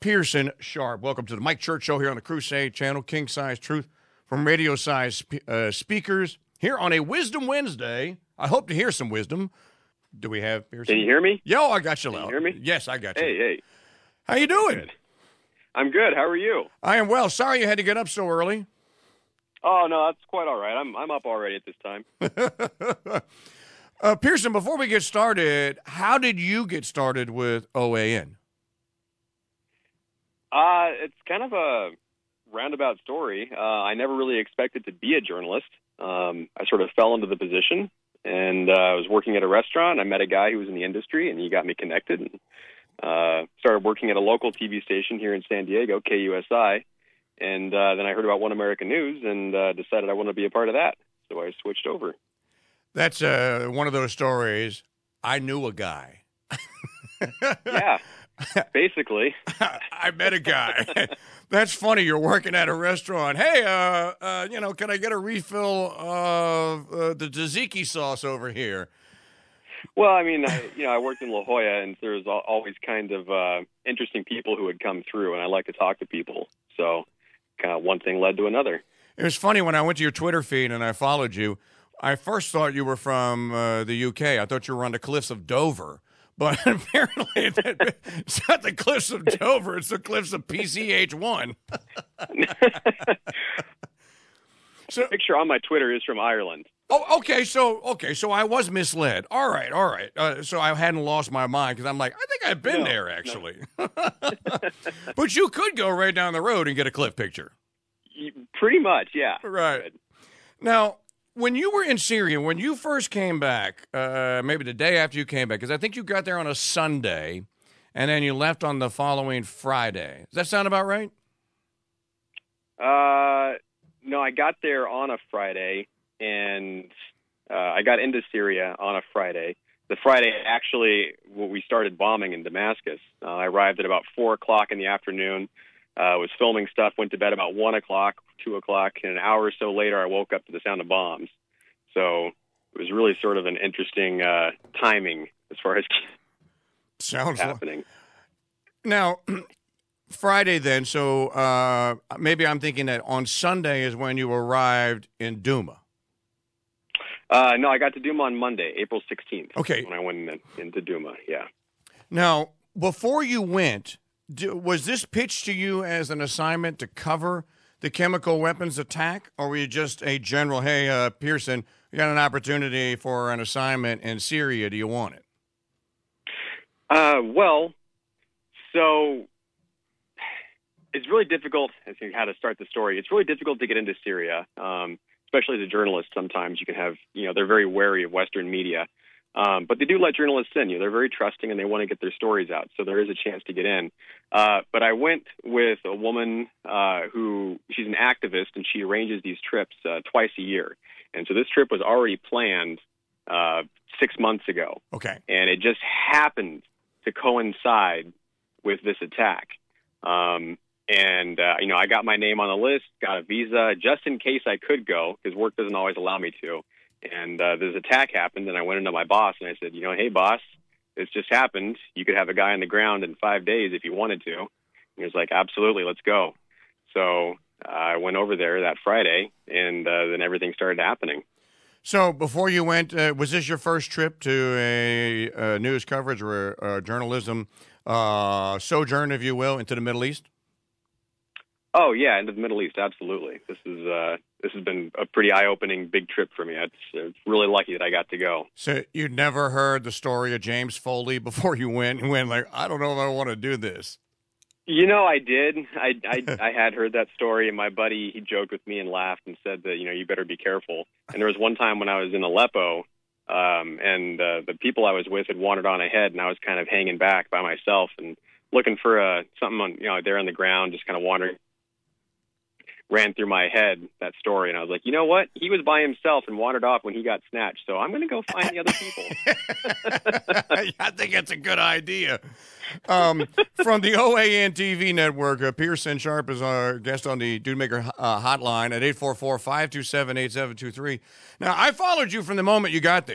Pearson Sharp. Welcome to the Mike Church Show here on the Crusade Channel, King Size Truth from Radio Size speakers here on a Wisdom Wednesday. I hope to hear some wisdom. Do we have Pearson? Can you hear me? Yo, I got you loud. Can you hear me? Yes, I got you. Hey. How you doing? Good. I'm good. How are you? I am well. Sorry you had to get up so early. Oh, no, that's quite all right. I'm up already at this time. Pearson, before we get started, how did you get started with OAN? It's kind of a roundabout story. I never really expected to be a journalist. I sort of fell into the position, and I was working at a restaurant. I met a guy who was in the industry, and he got me connected. And started working at a local TV station here in San Diego, KUSI. And then I heard about One American News and decided I wanted to be a part of that. So I switched over. That's one of those stories. I knew a guy. Yeah, basically. I met a guy. That's funny. You're working at a restaurant. Hey, can I get a refill of the tzatziki sauce over here? Well, I mean, I worked in La Jolla, and there was always kind of interesting people who would come through, and I like to talk to people. So kind of one thing led to another. It was funny when I went to your Twitter feed and I followed you. I first thought you were from the UK. I thought you were on the cliffs of Dover. But apparently it's not the cliffs of Dover. It's the cliffs of PCH1. So, the picture on my Twitter is from Ireland. Oh, okay. So I was misled. All right. So I hadn't lost my mind because I'm like, I think I've been there, actually. No. But you could go right down the road and get a cliff picture. Pretty much, yeah. Right. Now, when you were in Syria, when you first came back, maybe the day after you came back, because I think you got there on a Sunday, and then you left on the following Friday. Does that sound about right? No, I got there on a Friday, and I got into Syria on a Friday. The Friday, actually, we started bombing in Damascus. I arrived at about 4 o'clock in the afternoon, was filming stuff, went to bed about 1 o'clock, 2 o'clock, and an hour or so later, I woke up to the sound of bombs. So it was really sort of an interesting timing as far as sounds happening. Now, Friday then, so maybe I'm thinking that on Sunday is when you arrived in Duma. No, I got to Duma on Monday, April 16th. Okay. When I went into Duma, yeah. Now, before you went, was this pitched to you as an assignment to cover the chemical weapons attack, or were you just a general, hey, Pearson, you got an opportunity for an assignment in Syria, do you want it? So it's really difficult, as to how to start the story, it's really difficult to get into Syria, especially as a journalist. Sometimes you can have, they're very wary of Western media. But they do let journalists in. They're very trusting, and they want to get their stories out. So there is a chance to get in. But I went with a woman who she's an activist, and she arranges these trips twice a year. And so this trip was already planned 6 months ago. Okay. And it just happened to coincide with this attack. I got my name on the list, got a visa just in case I could go, because work doesn't always allow me to. And this attack happened, and I went into my boss, and I said, hey, boss, this just happened. You could have a guy on the ground in 5 days if you wanted to. And he was like, absolutely, let's go. So I went over there that Friday, and then everything started happening. So before you went, was this your first trip to a news coverage or a journalism sojourn, if you will, into the Middle East? Oh, yeah, into the Middle East, absolutely. This has been a pretty eye-opening big trip for me. It's really lucky that I got to go. So you'd never heard the story of James Foley before you went? You went like, I don't know if I want to do this. I did. I had heard that story, and my buddy, he joked with me and laughed and said that, you better be careful. And there was one time when I was in Aleppo, and the people I was with had wandered on ahead, and I was kind of hanging back by myself and looking for something on, there on the ground, just kind of wandering. Ran through my head, that story, and I was like, you know what? He was by himself and wandered off when he got snatched, so I'm going to go find the other people. I think that's a good idea. From the OAN TV network, Pearson Sharp is our guest on the Dude Maker hotline at 844-527-8723. Now, I followed you from the moment you got there.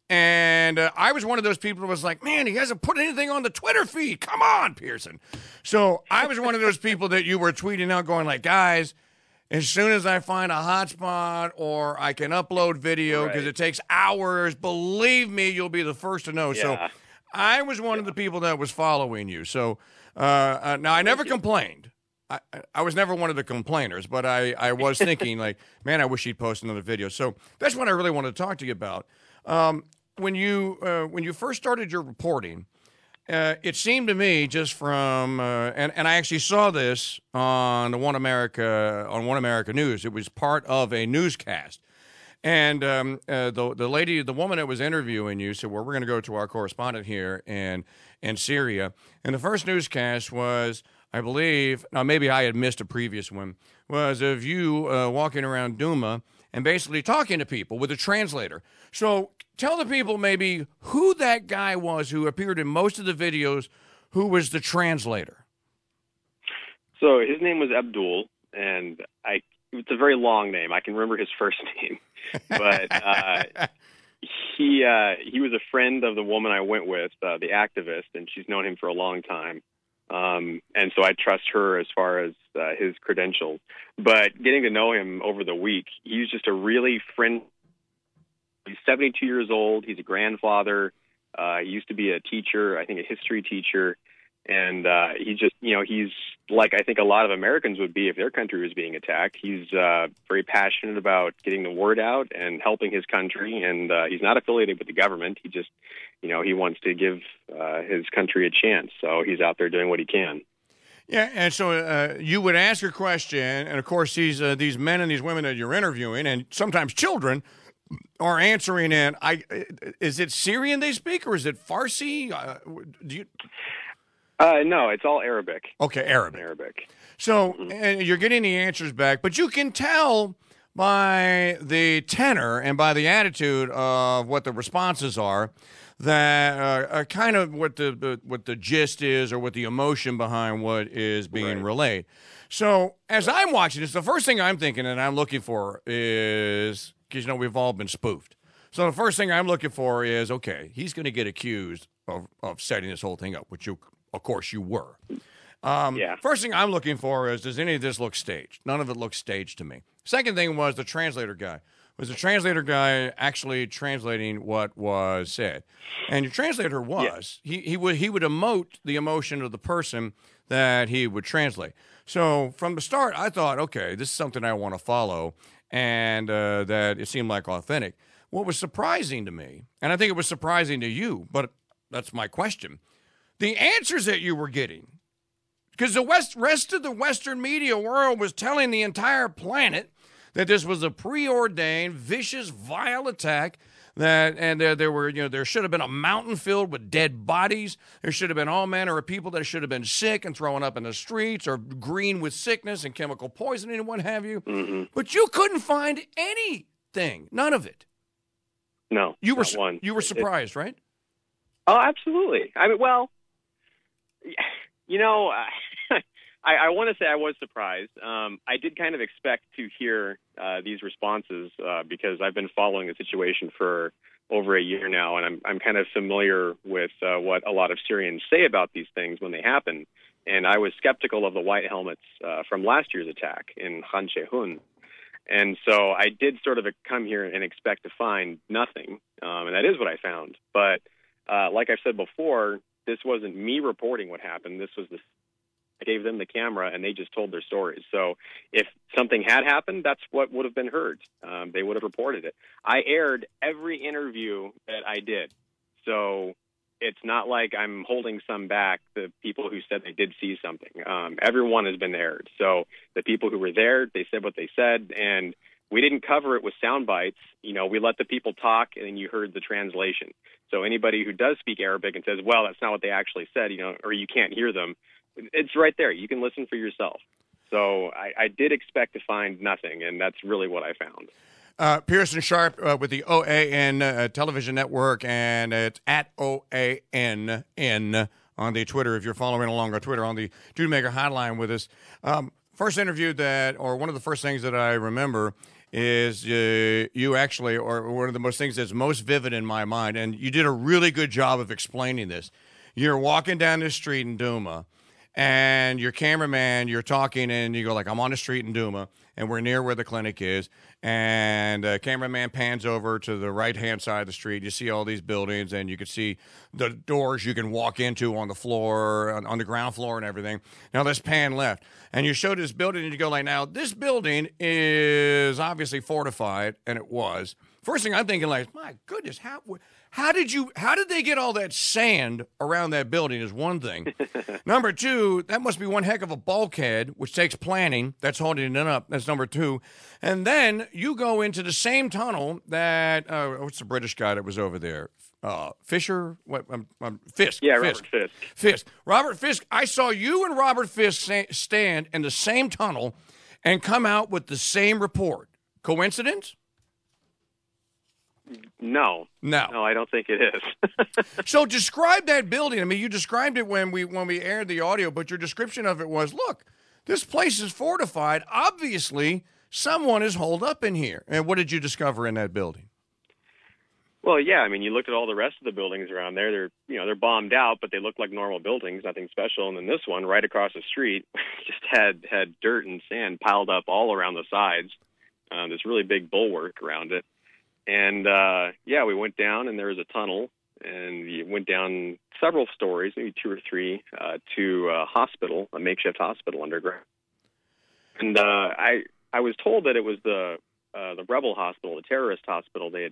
And I was one of those people who was like, man, he hasn't put anything on the Twitter feed. Come on, Pearson. So I was one of those people that you were tweeting out going like, guys, as soon as I find a hotspot or I can upload video, because it takes hours, believe me, you'll be the first to know. Yeah. So I was one of the people that was following you. So now I never complained. I was never one of the complainers, but I was thinking like, man, I wish he'd post another video. So that's what I really wanted to talk to you about. When you first started your reporting, it seemed to me just from and I actually saw this on One America News. It was part of a newscast, and the woman that was interviewing you said, "Well, we're going to go to our correspondent here in Syria." And the first newscast was, I believe, now maybe I had missed a previous one, was of you walking around Duma and basically talking to people with a translator. So tell the people maybe who that guy was who appeared in most of the videos, who was the translator. So his name was Abdul, and it's a very long name. I can remember his first name, but he was a friend of the woman I went with, the activist, and she's known him for a long time. And so I trust her as far as his credentials. But getting to know him over the week, he's just a really friendly. He's 72 years old. He's a grandfather. He used to be a teacher, I think a history teacher. And he's like I think a lot of Americans would be if their country was being attacked. He's very passionate about getting the word out and helping his country. And he's not affiliated with the government. He just, he wants to give his country a chance. So he's out there doing what he can. Yeah, and so you would ask a question, and of course these men and these women that you're interviewing, and sometimes children, are answering in. Is it Syrian they speak, or is it Farsi? No, it's all Arabic. Okay, Arabic. Arabic. So and you're getting the answers back, but you can tell by the tenor and by the attitude of what the responses are that kind of what the gist is or what the emotion behind what is being relayed. So as I'm watching this, the first thing I'm thinking and I'm looking for is, because we've all been spoofed. So the first thing I'm looking for is, okay, he's going to get accused of setting this whole thing up, which you, of course, you were. First thing I'm looking for is, does any of this look staged? None of it looks staged to me. Second thing was the translator guy. Was the translator guy actually translating what was said? And your translator was. He would emote the emotion of the person that he would translate. So from the start, I thought, okay, this is something I want to follow, and that it seemed like authentic. What was surprising to me, and I think it was surprising to you, but that's my question, the answers that you were getting, because the rest of the Western media world was telling the entire planet that this was a preordained, vicious, vile attack. There should have been a mountain filled with dead bodies. There should have been all manner of people that should have been sick and thrown up in the streets or green with sickness and chemical poisoning and what have you. Mm-hmm. But you couldn't find anything, none of it. No, you were surprised, right? Oh, absolutely. I mean, well, I want to say I was surprised. I did kind of expect to hear these responses because I've been following the situation for over a year now, and I'm kind of familiar with what a lot of Syrians say about these things when they happen. And I was skeptical of the white helmets from last year's attack in Khan Shaykhun. And so I did sort of come here and expect to find nothing, and that is what I found. But like I've said before, this wasn't me reporting what happened. This was I gave them the camera, and they just told their stories. So if something had happened, that's what would have been heard. They would have reported it. I aired every interview that I did. So it's not like I'm holding some back, the people who said they did see something. Everyone has been aired. So the people who were there, they said what they said, and we didn't cover it with sound bites. We let the people talk, and then you heard the translation. So anybody who does speak Arabic and says, well, that's not what they actually said, or you can't hear them, it's right there. You can listen for yourself. So I did expect to find nothing, and that's really what I found. Pearson Sharp with the OAN television network, and it's at OANN on the Twitter. If you're following along on Twitter, on the Judemaker hotline with us. First interview one of the first things that I remember is you actually, or one of the most things that's most vivid in my mind, and you did a really good job of explaining this. You're walking down the street in Duma, and your cameraman, you're talking, and you go like, I'm on the street in Duma, and we're near where the clinic is, and the cameraman pans over to the right-hand side of the street. You see all these buildings, and you can see the doors you can walk into on the floor, on the ground floor and everything. Now, let's pan left. And you show this building, and you go like, now, this building is obviously fortified, and it was. First thing I'm thinking like, my goodness, how did they get all that sand around that building is one thing. Number two, that must be one heck of a bulkhead, which takes planning. That's holding it up. That's number two. And then you go into the same tunnel that, what's the British guy that was over there? Fisher? What? Fisk. Yeah, Fisk. Robert Fisk. Fisk. Robert Fisk. I saw you and Robert Fisk stand in the same tunnel and come out with the same report. Coincidence? No, I don't think it is. So describe that building. I mean, you described it when we aired the audio, but your description of it was, look, this place is fortified. Obviously, someone is holed up in here. And what did you discover in that building? Well, yeah, I mean, you looked at all the rest of the buildings around there. They're bombed out, but they look like normal buildings, nothing special. And then this one, right across the street, just had dirt and sand piled up all around the sides. This really big bulwark around it. And, we went down, and there was a tunnel, and you went down several stories, maybe 2 or 3, to a hospital, a makeshift hospital underground. And I was told that it was the rebel hospital, the terrorist hospital they had.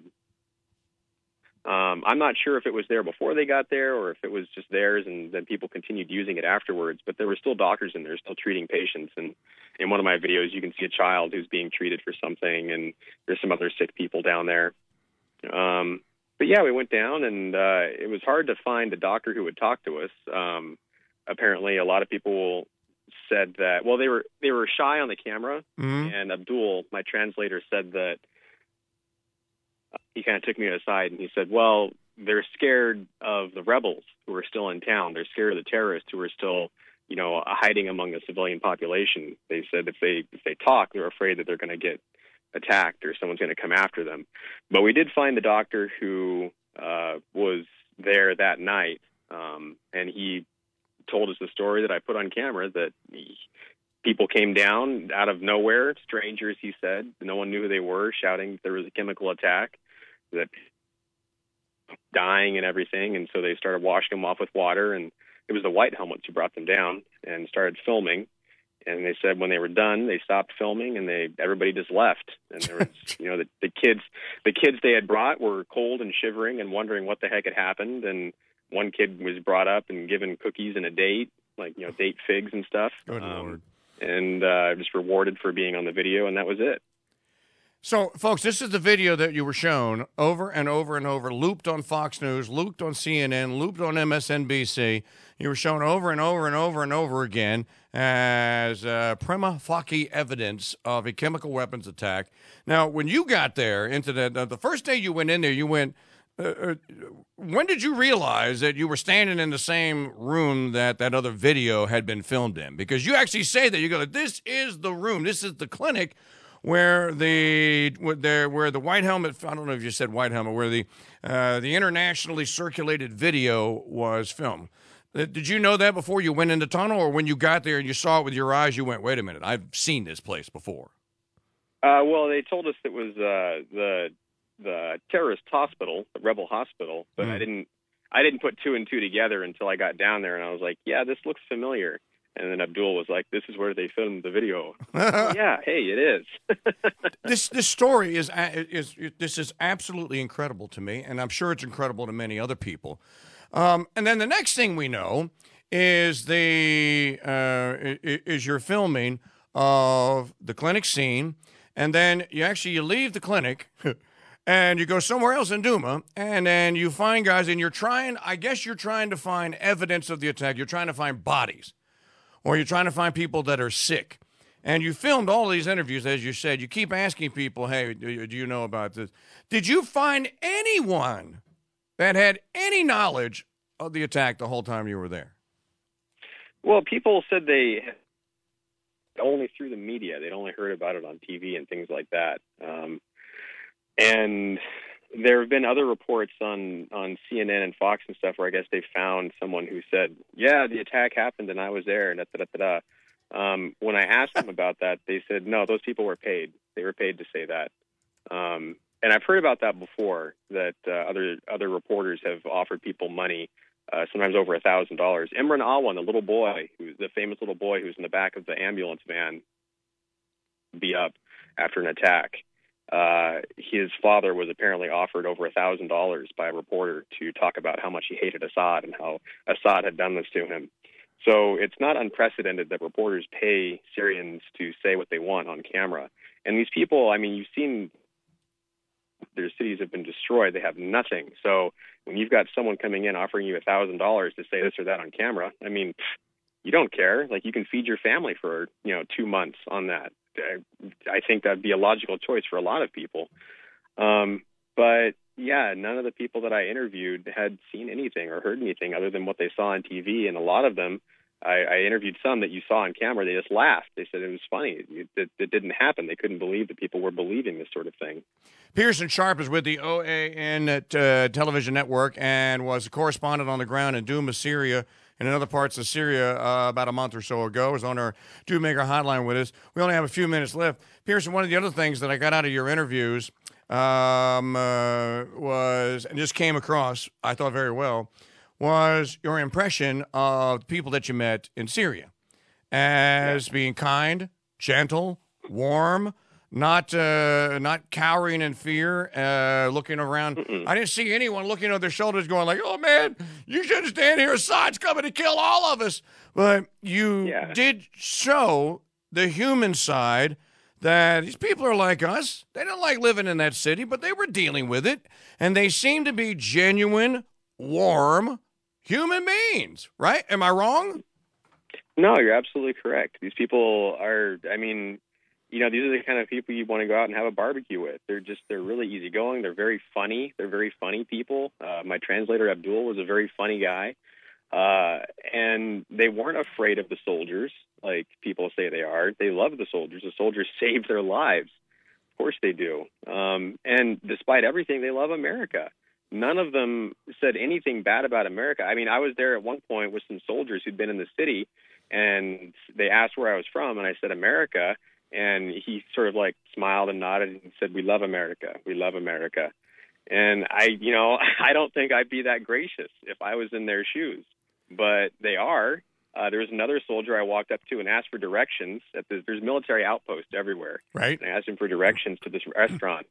I'm not sure if it was there before they got there or if it was just theirs and then people continued using it afterwards, but there were still doctors in there still treating patients. And in one of my videos, you can see a child who's being treated for something, and there's some other sick people down there. But yeah, we went down, and it was hard to find a doctor who would talk to us. Apparently, a lot of people said that, well, they were shy on the camera, and Abdul, my translator, said that he kind of took me aside and he said, well, they're scared of the rebels who are still in town. They're scared of the terrorists who are still, hiding among the civilian population. They said if they talk, they're afraid that they're going to get attacked or someone's going to come after them. But we did find the doctor who was there that night, and he told us the story that I put on camera, that people came down out of nowhere, strangers, he said. No one knew who they were, shouting there was a chemical attack, that dying and everything. And so they started washing them off with water, and it was the white helmets who brought them down and started filming. And they said when they were done, they stopped filming, and everybody just left. And there was, the kids they had brought were cold and shivering and wondering what the heck had happened. And one kid was brought up and given cookies and a date, date figs and stuff. Good Lord. And just rewarded for being on the video, and that was it. So, folks, this is the video that you were shown over and over and over, looped on Fox News, looped on CNN, looped on MSNBC. You were shown over and over and over and over again as prima facie evidence of a chemical weapons attack. Now, when you got there into the first day you went in there, you went, when did you realize that you were standing in the same room that other video had been filmed in? Because you actually say that. You go, this is the room, this is the clinic where the white helmet, I don't know if you said white helmet, where the internationally circulated video was filmed. Did you know that before you went in the tunnel, or when you got there and you saw it with your eyes, you went, wait a minute, I've seen this place before? Well, they told us it was the terrorist hospital, the rebel hospital, but I didn't put 2 and 2 together until I got down there, and I was like, yeah, this looks familiar. And then Abdul was like, this is where they filmed the video. Yeah, hey, it is. This story is absolutely incredible to me, and I'm sure it's incredible to many other people. And then the next thing we know is your filming of the clinic scene, and then you leave the clinic and you go somewhere else in Duma, and then you find guys, and you're trying to find evidence of the attack. You're trying to find bodies, or you're trying to find people that are sick. And you filmed all these interviews, as you said. You keep asking people, hey, do you know about this? Did you find anyone that had any knowledge of the attack the whole time you were there? Well, people said they only through the media. They'd only heard about it on TV and things like that. And there have been other reports on CNN and Fox and stuff where I guess they found someone who said, yeah, the attack happened and I was there and da-da-da-da-da. When I asked them about that, they said, no, those people were paid. They were paid to say that. And I've heard about that before, that other reporters have offered people money, sometimes over $1,000. Imran Awan, the famous little boy who's in the back of the ambulance van, beat up after an attack. His father was apparently offered over $1,000 by a reporter to talk about how much he hated Assad and how Assad had done this to him. So it's not unprecedented that reporters pay Syrians to say what they want on camera. And these people, I mean, you've seen their cities have been destroyed. They have nothing. So when you've got someone coming in offering you $1,000 to say this or that on camera, I mean, you don't care. Like, you can feed your family for, 2 months on that. I think that'd be a logical choice for a lot of people. But yeah, none of the people that I interviewed had seen anything or heard anything other than what they saw on TV. And a lot of them, I interviewed some that you saw on camera, they just laughed. They said it was funny. It didn't happen. They couldn't believe that people were believing this sort of thing. Pearson Sharp is with the OAN television network and was a correspondent on the ground in Douma, Syria, and in other parts of Syria about a month or so ago. Was on our Maker hotline with us. We only have a few minutes left. Pearson, one of the other things that I got out of your interviews was, and just came across, I thought very well, was your impression of the people that you met in Syria as being kind, gentle, warm, not cowering in fear, looking around. I didn't see anyone looking over their shoulders going like, oh, man, you shouldn't stand here. Assad's coming to kill all of us. But you did show the human side that these people are like us. They don't like living in that city, but they were dealing with it. And they seem to be genuine, warm human beings, right? Am I wrong? No, you're absolutely correct. These people are, I mean, these are the kind of people you want to go out and have a barbecue with. They're really easygoing. They're very funny. They're very funny people. My translator, Abdul, was a very funny guy. And they weren't afraid of the soldiers like people say they are. They love the soldiers. The soldiers saved their lives. Of course they do. And despite everything, they love America. None of them said anything bad about America. I mean, I was there at one point with some soldiers who'd been in the city, and they asked where I was from, and I said America. And he sort of like smiled and nodded and said, we love America. We love America. And I don't think I'd be that gracious if I was in their shoes, but they are. There was another soldier I walked up to and asked for directions. There's military outposts everywhere. Right. And I asked him for directions to this restaurant.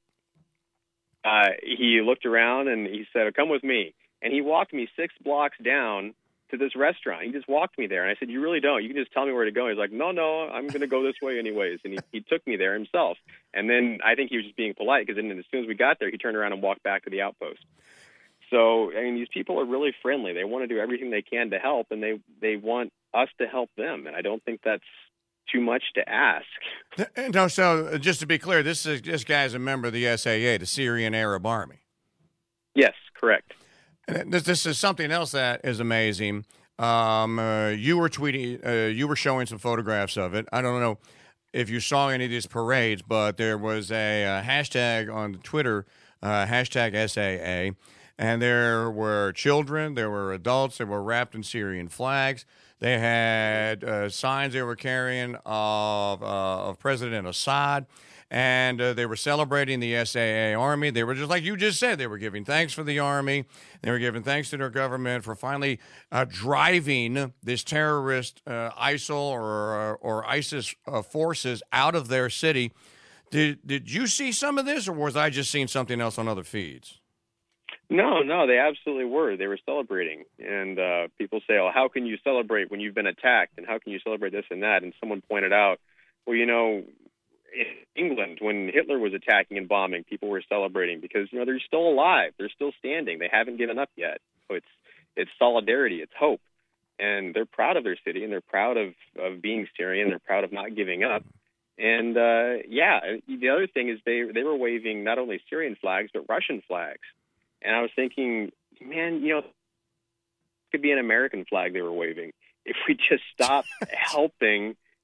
He looked around and he said, come with me. And he walked me 6 blocks down to this restaurant. He just walked me there. And I said, you really don't. You can just tell me where to go. He's like, no, I'm going to go this way anyways. And he took me there himself. And then I think he was just being polite, because then as soon as we got there, he turned around and walked back to the outpost. So, I mean, these people are really friendly. They want to do everything they can to help, and they want us to help them. And I don't think that's too much to ask. No, so just to be clear, this guy is a member of the SAA, the Syrian Arab Army. Yes, correct. And this is something else that is amazing. You were tweeting, you were showing some photographs of it. I don't know if you saw any of these parades, but there was a hashtag on Twitter, hashtag SAA, and there were children, there were adults, they were wrapped in Syrian flags. They had signs they were carrying of President Assad, and they were celebrating the SAA Army. They were just like you just said. They were giving thanks for the Army. They were giving thanks to their government for finally driving this terrorist ISIL or ISIS forces out of their city. Did you see some of this, or was I just seeing something else on other feeds? No, they absolutely were. They were celebrating. And people say, oh, how can you celebrate when you've been attacked? And how can you celebrate this and that? And someone pointed out, well, in England, when Hitler was attacking and bombing, people were celebrating because, they're still alive. They're still standing. They haven't given up yet. So it's solidarity. It's hope. And they're proud of their city, and they're proud of being Syrian. They're proud of not giving up. And, the other thing is they were waving not only Syrian flags, but Russian flags. And I was thinking, man, it could be an American flag they were waving. If we just stopped helping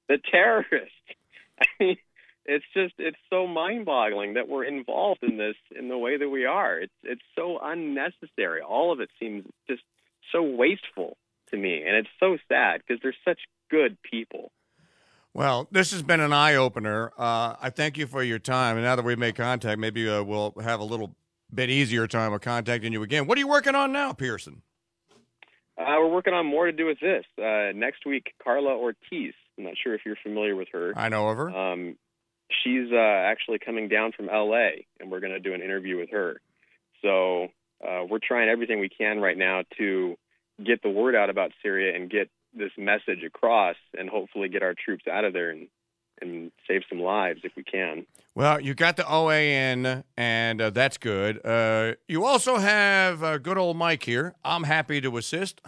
the terrorists. I mean, it's so mind-boggling that we're involved in this in the way that we are. It's so unnecessary. All of it seems just so wasteful to me, and it's so sad because they're such good people. Well, this has been an eye-opener. I thank you for your time. And now that we've made contact, maybe we'll have a little bit easier time of contacting you again. What are you working on now, Pearson? We're working on More to Do with This. Next week, Carla Ortiz. I'm not sure if you're familiar with her. I know of her. She's actually coming down from L.A., and we're going to do an interview with her. So we're trying everything we can right now to get the word out about Syria and get this message across and hopefully get our troops out of there and save some lives if we can. Well, you got the OAN, and that's good. You also have good old Mike here. I'm happy to assist.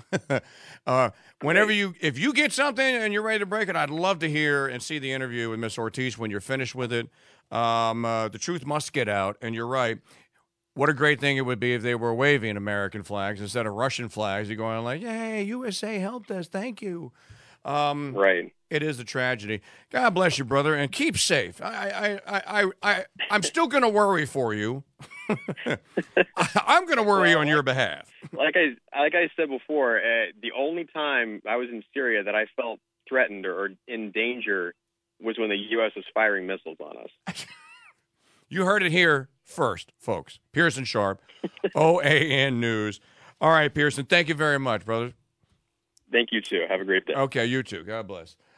If you get something and you're ready to break it, I'd love to hear and see the interview with Miss Ortiz when you're finished with it. The truth must get out, and you're right. What a great thing it would be if they were waving American flags instead of Russian flags. You're going like, "Hey, USA helped us, thank you." Right. It is a tragedy. God bless you, brother, and keep safe. I'm still going to worry for you. I'm going to worry on your behalf. Like I said before, the only time I was in Syria that I felt threatened or in danger was when the U.S. was firing missiles on us. You heard it here first, folks. Pearson Sharp, OAN News. All right, Pearson, thank you very much, brother. Thank you, too. Have a great day. Okay, you too. God bless.